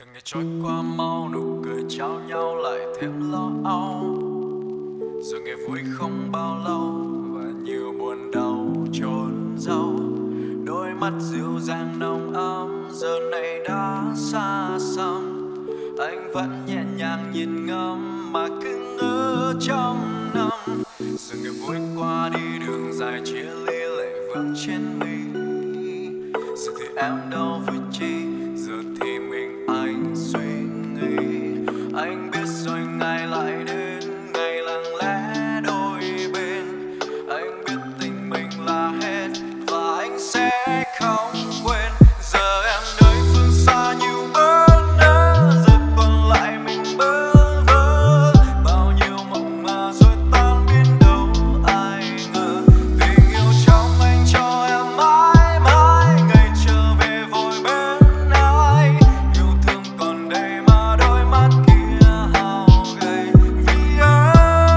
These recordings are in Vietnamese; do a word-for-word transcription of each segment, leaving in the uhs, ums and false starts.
Từng ngày trôi qua mau, nụ cười trao nhau lại thêm lo âu. Rồi ngày vui không bao lâu và nhiều buồn đau chôn dấu. Đôi mắt dịu dàng nồng ấm giờ này đã xa xăm. Anh vẫn nhẹ nhàng nhìn ngắm mà cứ ngỡ trăm năm. Rồi ngày vui qua đi đường dài chia ly lệ vương trên mi. Giờ thì em đâu vui chi, giờ thì mình anh suy nghĩ. Anh biết rồi ngày lại đến, ngày lặng lẽ đôi bên. Anh biết tình mình là hết và anh sẽ không quên. Giờ em nơi phương xa nhiều bớt đá, giờ còn lại mình bơ vơ. Bao nhiêu mộng mà rồi tan biến đâu ai ngờ. Tình yêu trong anh cho em mãi mãi, ngày trở về vội bên ai. Yêu thương còn đây mà đôi mắt kia hao gầy vì ai.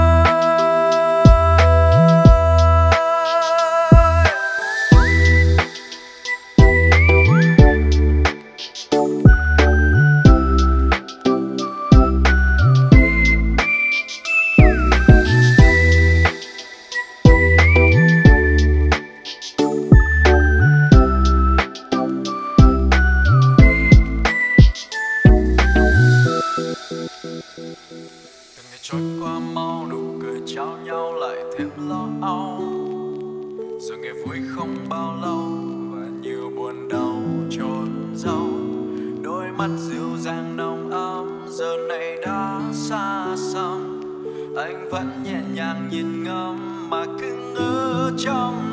Từng ngày trôi qua mau, nụ cười trao nhau lại thêm lo âu. Rồi ngày vui không bao lâu và nhiều buồn đau chôn dấu. Đôi mắt dịu dàng nồng ấm giờ này đã xa xăm. Anh vẫn nhẹ nhàng nhìn ngắm mà cứ ngỡ trong